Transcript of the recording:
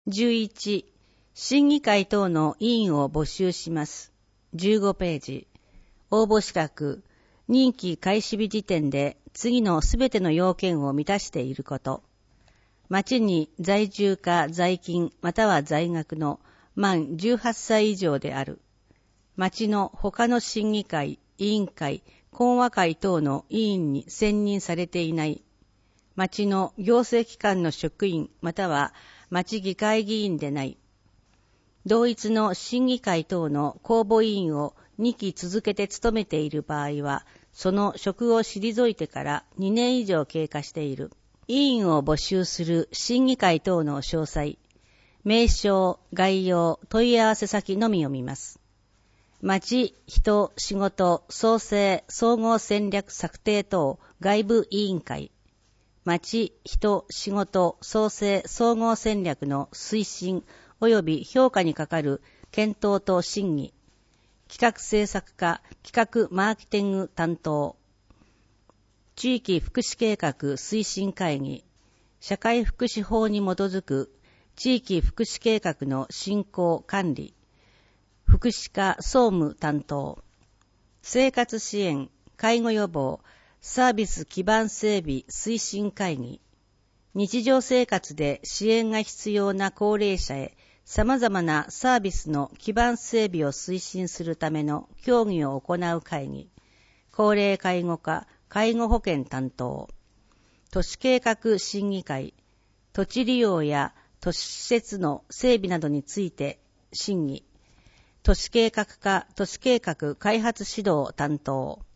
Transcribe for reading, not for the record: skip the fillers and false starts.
11、審議会等の委員を募集します。15ページ。応募資格、任期開始日時点で次のすべての要件を満たしていること。町に在住か在勤または在学の満18歳以上である。町の他の審議会、委員会、懇話会等の委員に選任されていない。町の行政機関の職員または町議会議員でない。同一の審議会等の公募委員を2期続けて務めている場合は、その職を退いてから2年以上経過している。委員を募集する審議会等の詳細、名称、概要、問い合わせ先のみを見ます。町、人、仕事、創生、総合戦略策定等外部委員会、町、人、仕事、創生、総合戦略の推進及び評価に係る検討と審議、企画政策課、企画マーケティング担当、地域福祉計画推進会議、社会福祉法に基づく地域福祉計画の進行管理、福祉課総務担当、生活支援、介護予防、サービス基盤整備推進会議、日常生活で支援が必要な高齢者へ様々なサービスの基盤整備を推進するための協議を行う会議、高齢介護課、介護保険担当、都市計画審議会、土地利用や都市施設の整備などについて審議、都市計画課、都市計画開発指導担当、